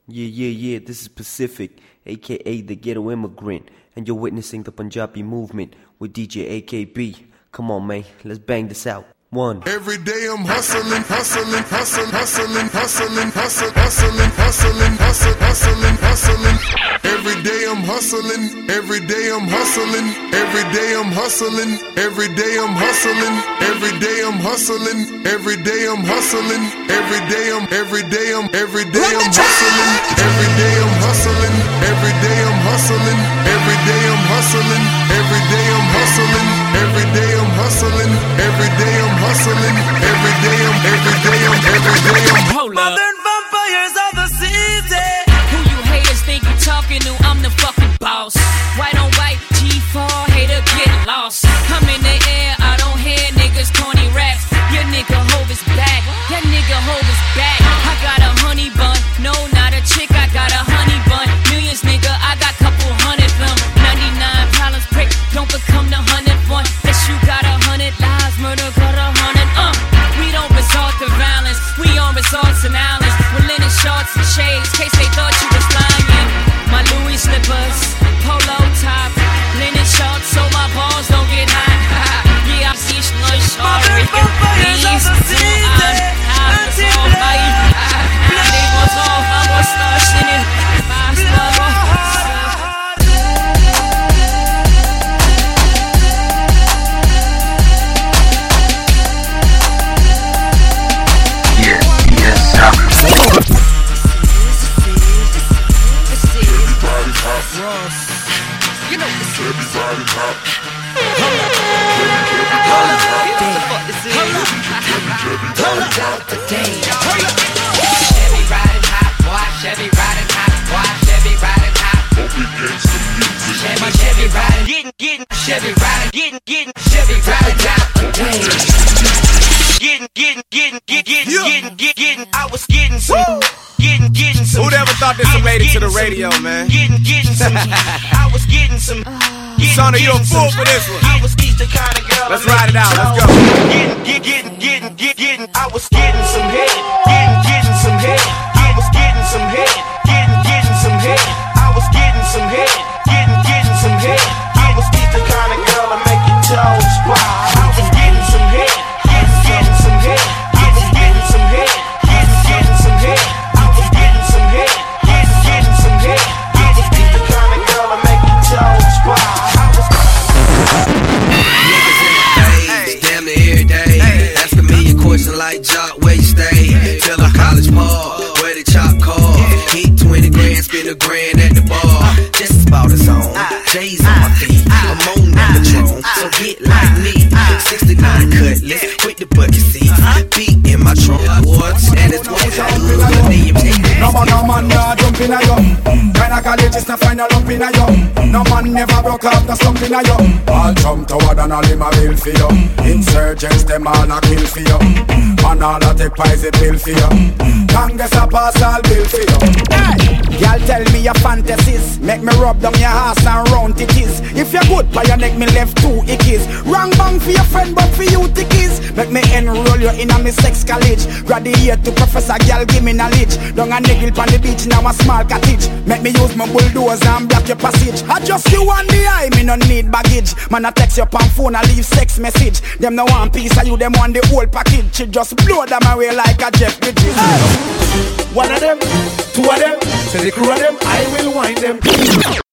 Yeah, this is Pacific, aka the Ghetto Immigrant, and you're witnessing the Punjabi movement with DJ AKB. Come on, man, let's bang this out. One. Every day I'm hustling. Every day I'm hustling. Every day I'm hustling. Every day I'm hustling. Every day I'm hustling. Every day I'm hustling. Every day I'm hustling. Every day I'm hustling. Every day I'm hustling. Every day I'm hustling. Every day I'm hustling. Every day I'm hustling. Every day I'm hustling. Every day I'm hustling. Every day I'm Hold up. Modern vampires of the city. Who you haters think you talking to? I'm the fucking boss. White on white, G4, hater get lost. I'm in the air, I don't hear niggas corny raps. Your nigga Hov is back, your nigga Hov is back. I got a honey bun, no not a chick, I got a honey bun. Millions nigga, I got couple hundred them. 99 problems prick, don't become the 100th one. Guess you got 100 lives, murder got 100. We don't resort to violence, we on resorts and islands. With linen shorts and shades, case they thought you was lying. My Louis slippers, polo top, linen shorts so my balls don't get hot. Yeah, I'm see no sorry. These two I'm so high. They was all I was starting it. You know this. Everybody hot. Chevy riding hot, boy. Chevy riding hot, boy. Chevy riding hot. Open gangsta music. Chevy riding, getting. Chevy riding, getting. Chevy riding hot. Getting. I was getting some. Getting some. Who ever thought this made it to the radio, man? Getting some. I was getting some. Son, you a fool for this one. I was the kind of girl. Let's ride it out. Let's go. Getting. I was getting some head. Getting some head. I was getting some head. Getting some head. I was getting some head. Getting some head. I was the kind of girl to make your toes squat. I was getting some head. Getting some head. I was getting some head. Getting some head. I was getting some head. Getting some head. I was the kind of girl to make your toes squat. Damn near every day. Asking me a question like Jock, where you stay? Tell them College Park, where the chop car. Hit 20 grand, spend a grand at the bar. Just about his own. J's on my feet. I'm on the Patron, so get like me. 69 cutlass with the bucket seats. Beat in my trunk, and it's what No man, nah jump in a yo. Kinda college is not find a lump in a yo. No man never broke up, no slump in a yo. All jump toward and all him a bill for you. Insurgents them all a kill for you. Man all a take pies a bill for you. Congress a pass all bill for you. Y'all tell me your fantasies. Make me rub down your ass and round titties. If you're good by your neck, me left two ickies. Wrong bang for your friend, but for you tickies. Make me enroll you in a me sex college. Graduate to professor, girl give me knowledge. Down a niggle on the beach, now a small cottage. Make me use my bulldozer and block your passage. I just you on the eye, me no need baggage. Man I text you on phone, I leave sex message. Them no one piece of you, them want the whole package. She just blow them away like a Jeff Bridges. One of them, two of them, say the crew of them, I will wind them.